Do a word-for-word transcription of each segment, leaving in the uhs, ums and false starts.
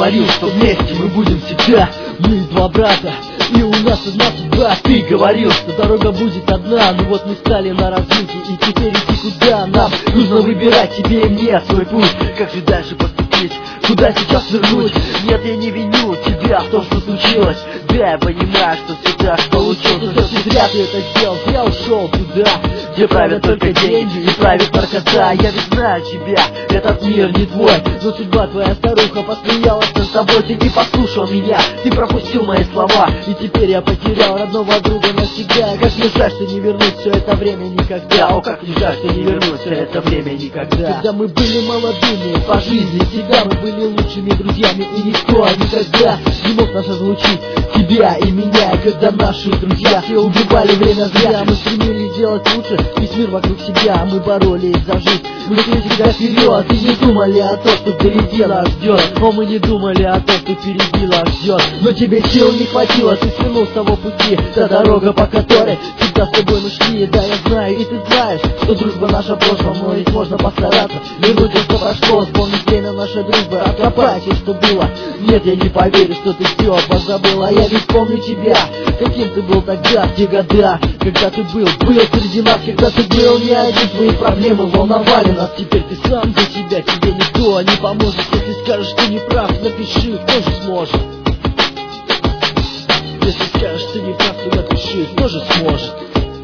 говорил, что вместе мы будем всегда. Мы два брата, и у нас одна судьба. Ты говорил, что дорога будет одна, но вот мы стали на развилке, и теперь идти куда нам? Нужно выбирать тебе и мне свой путь. Как же дальше поступить? Куда сейчас вернуть? Нет, я не виню тебя в том, что случилось. Да, я понимаю, что все так получилось, но все зря ты это сделал. Я ушел туда, где правят только деньги и правит наркота. Я ведь знаю тебя, этот мир не твой, но судьба твоя старуха посмеялась над тобой. Ты не послушал меня, ты пропустил мои слова, и теперь я потерял родного друга навсегда. Как мне жаль, что не вернуть все это время никогда. О, как мне жаль, что не вернуть все это время никогда. Когда мы были молодыми по жизни, всегда мы были лучшими друзьями, и никто никогда не мог нас разлучить, тебя и меня. Когда наши друзья все убивали время зря, мы стремились делать лучше весь мир вокруг себя. Мы боролись за жизнь, мы шли всегда вперед, и не думали о том, что впереди нас ждет. Но мы не думали о том, что впереди нас ждет. Но тебе сил не хватило, ты свернул с того пути, та дорога, по которой всегда с тобой мы шли. Да, я знаю, и ты знаешь, что дружба наша в прошлом, но ведь можно постараться вернуть то, что прошло, вспомнить время нашей дружбы, откопать все, что было. Нет, я не поверю, что ты все позабыла. Я ведь помню тебя, каким ты был тогда, в те года, когда ты был, был среди нас, когда ты был не один. Твои проблемы волновали нас, теперь ты сам за себя, тебе никто не поможет. Если скажешь, что не прав, напиши, кто же сможет. Если скажешь, что не прав, то напиши, кто же сможет.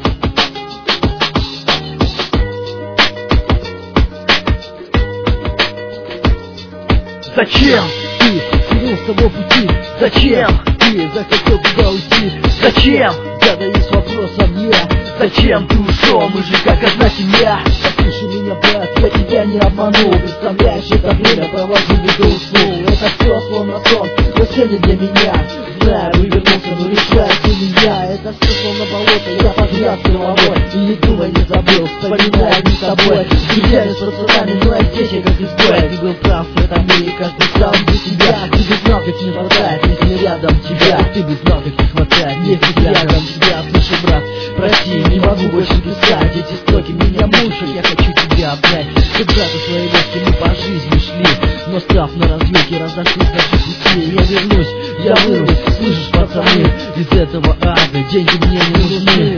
Зачем ты свернул с того пути? Зачем ты захотел туда уйти? Зачем? Задаюсь вопросом я. Зачем ты ушел? Мы же как одна семья. Послушай меня, брат, я тебя не обманул. Представляешь, это время провожу без уснул. Это все словно сон, но сегодня для меня. Знаю, вывернулся, но решается меня. Это все словно болото, я погряз головой. И не думай, не забыл, вспоминаю не с тобой. Друзьями, с пацанами, но я здесь, я как изгой. Ты был прав в этом мире, каждый сам за себя. Ты бы знал, как не хватает, если рядом тебя. Ты бы знал, как не хватает, если рядом тебя. Слушай, брат, прости, не могу больше писать. Эти строки меня мучают, я хочу тебя обнять. Как брату своего, с кем мы по жизни шли, но став на развилке, разошлись наши пути. Я вернусь, я вырвусь, слышишь, пацаны, из этого ада деньги мне не нужны.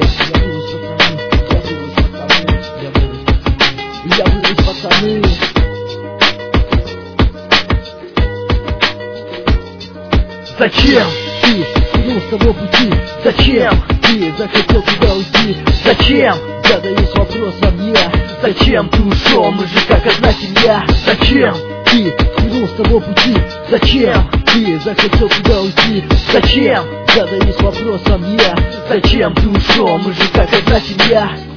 Я вырвусь, пацаны. Зачем ты свернул с того пути? Зачем ты захотел туда уйти? Зачем? Задаюсь вопросом я. Зачем ты ушел? Мы же как одна семья. Зачем ты свернул с того пути? Зачем ты захотел туда уйти? Зачем? Задаюсь вопросом я. Зачем ты ушел? Мы же как одна семья.